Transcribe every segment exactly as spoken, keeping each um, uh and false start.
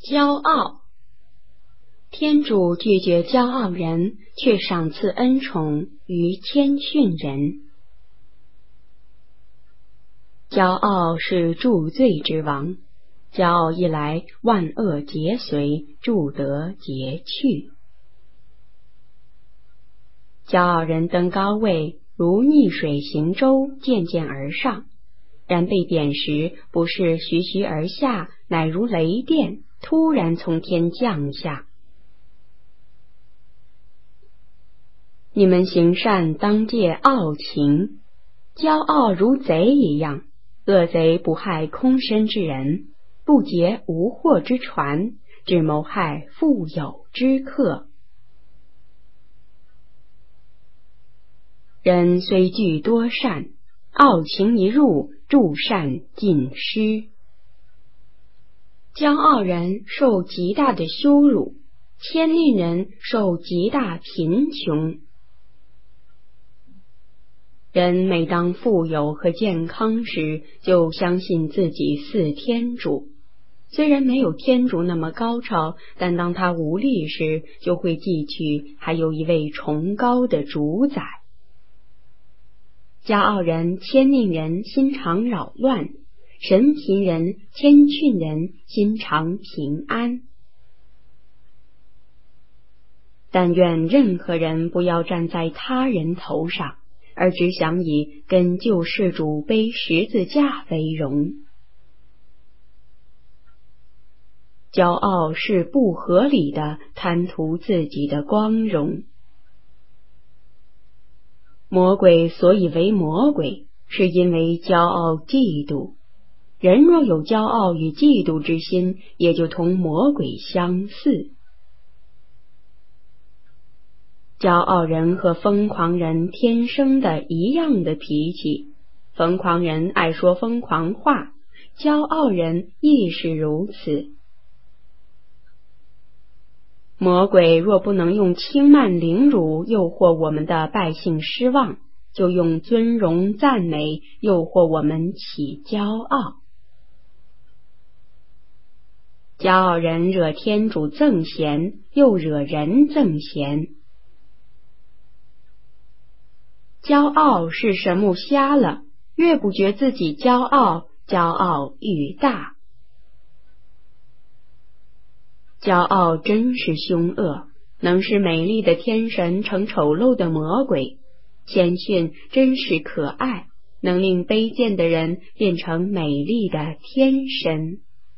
骄傲。天主拒绝骄傲人，却赏赐恩宠于谦逊人。骄傲是助罪之王，骄傲一来，万恶节随，助德节去。骄傲人登高位，如逆水行舟，渐渐而上；然被贬时，不是徐徐而下，乃如雷电，突然从天降下。你们行善当戒傲情，骄傲如贼一样。恶贼不害空身之人，不劫无货之船，只谋害富有之客。人虽具多善，傲情一入，诸善尽失。骄傲人受极大的羞辱，谦吝人受极大贫穷。人每当富有和健康时，就相信自己似天主。虽然没有天主那么高超，但当他无力时，就会记取还有一位崇高的主宰。骄傲人、谦吝人心常扰乱，神贫人、谦逊人心常平安。但愿任何人不要站在他人头上，而只想以跟救世主背十字架为荣。骄傲是不合理的贪图自己的光荣。魔鬼所以为魔鬼，是因为骄傲嫉妒。人若有骄傲与嫉妒之心，也就同魔鬼相似。骄傲人和疯狂人天生的一样的脾气，疯狂人爱说疯狂话，骄傲人亦是如此。魔鬼若不能用轻慢凌辱诱惑我们的百姓失望，就用尊荣赞美诱惑我们起骄傲。骄傲人惹天主憎嫌，又惹人憎嫌。骄傲是神目瞎了，越不觉自己骄傲，骄傲愈大。骄傲真是凶恶，能使美丽的天神成丑陋的魔鬼；谦逊真是可爱，能令卑贱的人变成美丽的天神。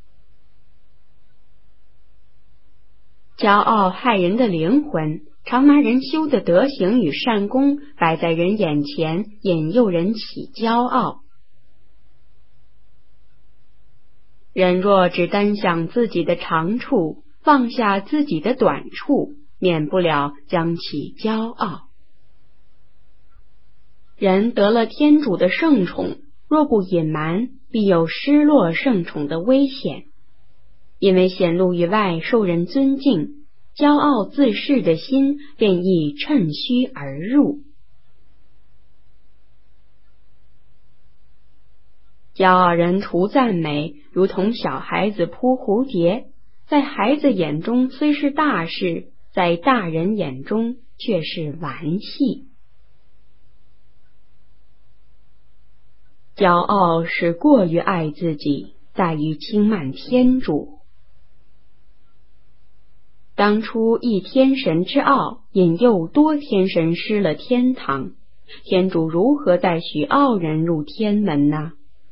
骄傲害人的灵魂，常拿人修的德行与善功摆在人眼前，引诱人起骄傲。人若只单想自己的长处，放下自己的短处，免不了将起骄傲。人得了天主的圣宠，若不隐瞒，必有失落圣宠的危险。因为显露于外受人尊敬，骄傲自恃的心便易趁虚而入。骄傲人图赞美，如同小孩子扑蝴蝶，在孩子眼中虽是大事，在大人眼中却是玩戏。骄傲是过于爱自己，大于轻慢天主。当初一天神之傲，引诱多天神失了天堂，天主如何待许傲人入天门呢？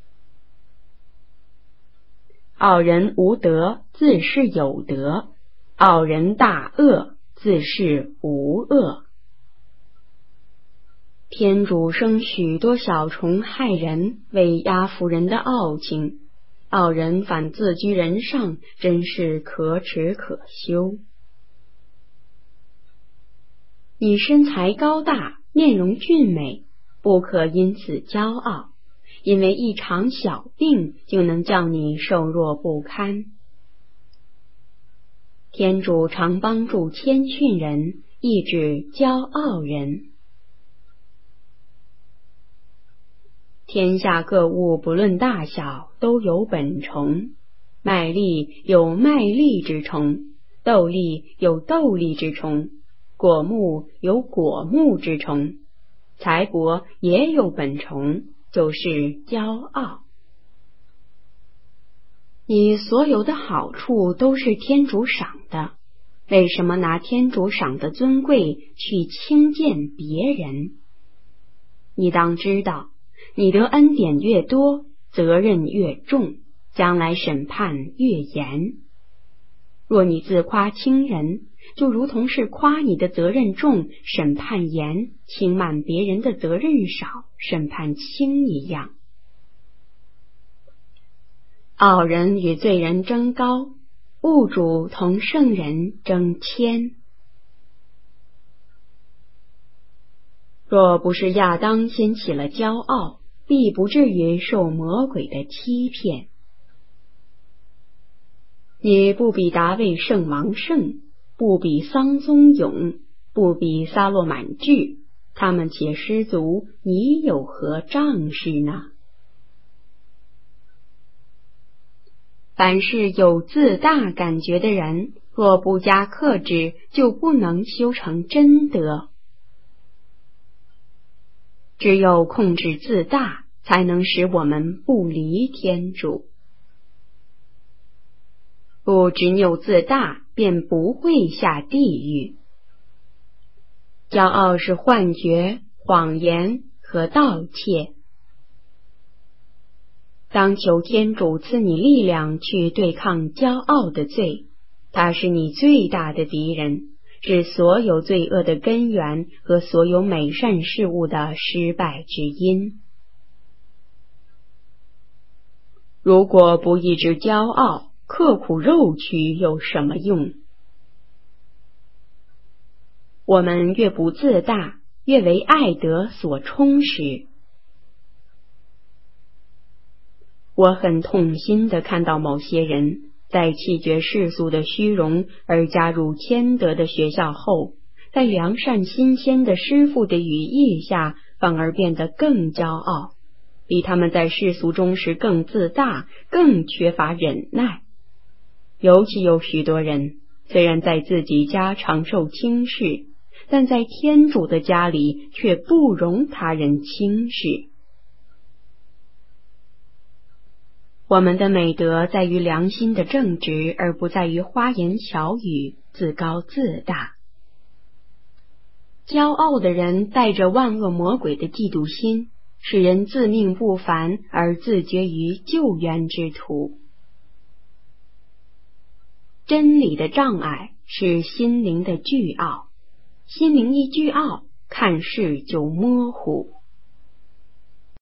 傲人无德，自是有德；傲人大恶，自是无恶。天主生许多小虫害人，为压服人的傲情，傲人反自居人上，真是可耻可羞。你身材高大，面容俊美，不可因此骄傲，因为一场小病就能叫你瘦弱不堪。天主常帮助谦逊人，抑制骄傲人。天下各物不论大小，都有本虫， 麦粒有麦粒之虫，豆粒有豆粒之虫，果木有果木之虫，财帛也有本虫，就是骄傲。你所有的好处都是天主赏的，为什么拿天主赏的尊贵去轻贱别人？你当知道，你得恩典越多，责任越重，将来审判越严。若你自夸轻人，就如同是夸你的责任重，审判严，轻慢别人的责任少，审判轻一样。傲人与罪人争高，物主同圣人争天。若不是亚当先起了骄傲，必不至于受魔鬼的欺骗。你不比达味圣王胜，不比桑松勇，不比撒洛满智，他们且失足，你有何仗势呢？凡是有自大感觉的人，若不加克制，就不能修成真德。只有控制自大，才能使我们不离天主。不执拗自大，便不会下地狱。骄傲是幻觉、谎言和盗窃。当求天主赐你力量去对抗骄傲的罪，它是你最大的敌人，是所有罪恶的根源和所有美善事物的失败之因。如果不抑制骄傲，刻苦肉躯有什么用？我们越不自大，越为爱德所充实。我很痛心地看到某些人在弃绝世俗的虚荣而加入天德的学校后，在良善新鲜的师傅的羽翼下，反而变得更骄傲，比他们在世俗中时更自大，更缺乏忍耐。尤其有许多人，虽然在自己家常受轻视，但在天主的家里却不容他人轻视。我们的美德在于良心的正直，而不在于花言巧语、自高自大。骄傲的人带着万恶魔鬼的嫉妒心，使人自命不凡而自绝于救援之途。真理的障碍是心灵的倨傲，心灵一倨傲，看事就模糊。